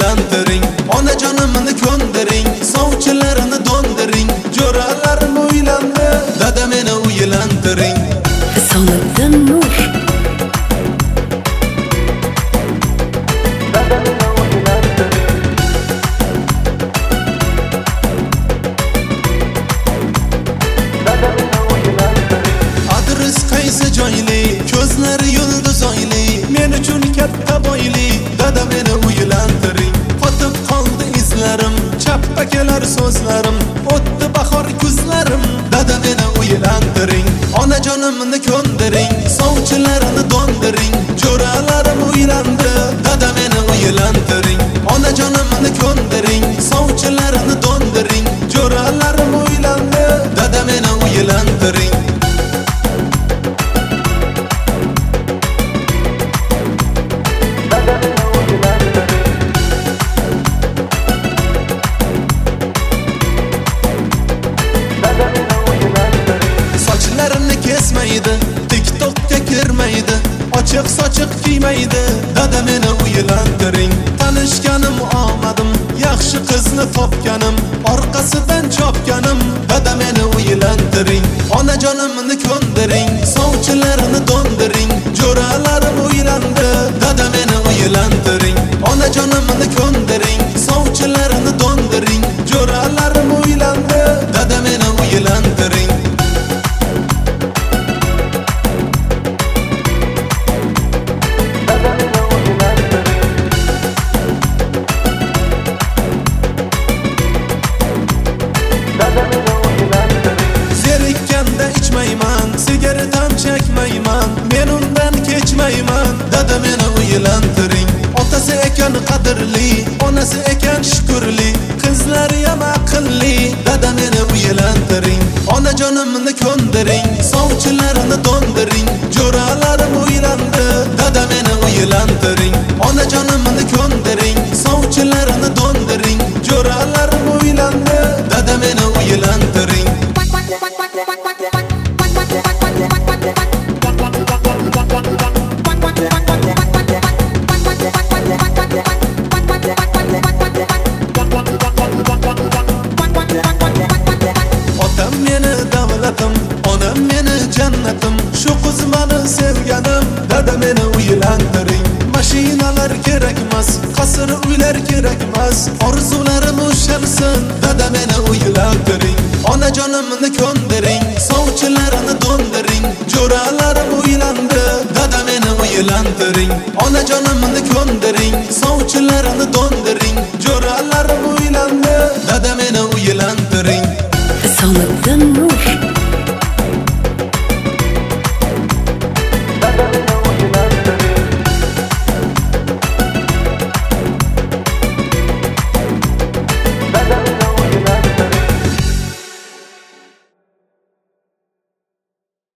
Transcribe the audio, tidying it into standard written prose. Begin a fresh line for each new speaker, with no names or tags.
uylantiring. Onajonimni ko'ndiring, sovchilarini dondiring. Jo'ralarim uylandi, dada meni uylantiring.
Risolatdan Nur.
Adres qaysi joyli, ko'zlari yulduz oyli, men uchun katta boyli, dada meni uylantiring. Qotib qoldi izlarim, chappa kelar so'zlarim, o'tdi bahor kuzlarim, dada meni uylantiring. Onajonimni ko'ndiring, sovchilarini dondiring. Jo'ralarim uylandi, dada meni uylantiring. Onajonimni ko'ndiring, sovchilarini dondiring. Jo'ralarim uylandi, dada meni uylantiring. Sochlarini kesmaydi, TikTokka kirmaydi, ochiq sochiq kiymaydi, dada meni uylantiring. Tanishganim omadim, yaxshi qizni topganim, orqasidan chopganim, dada meni uylantiring. Onajonimni ko'ndiring, sovchilarini dondiring. Jo'ralarim uylandi, dada meni uylantiring. Onajonimni ko'ndiring, sovchilarini dondiring. Jo'ralarim uylandi, dada meni uylantiring. Zerikkanda ichmayman, sigaretam chekmayman, men undan kechmayman, dada meni uylantiring. Otasi ekan qadrli, onasi ekan shukrli, qizlari ham aqlli, dada meni uylantiring. Onajonimni ko'ndiring, sovchilarini dondiring. Jo'ralarim uylandi, dada meni uylantiring. Onajonimni ko'ndiring, sovchilarini dondiring. Jo'ralarim uylandi, dada meni uylantiring. Otam meni davlatim, onam meni jannatim, shu qiz meni sevganim, dada meni uylantiring. Mashinalar kerakmas, qasr uylar kerakmas, orzularim ushalsin, dada meni uylantiring. Onajonimni ko'ndiring, sovchilarini dondiring. Jo'ralarim uylandi, dada meni uylantiring. Onajonimni ko'ndiring, sovchilarini dondiring. Jo'ralarim uylandi, dada meni uylantiring.
Risolatdan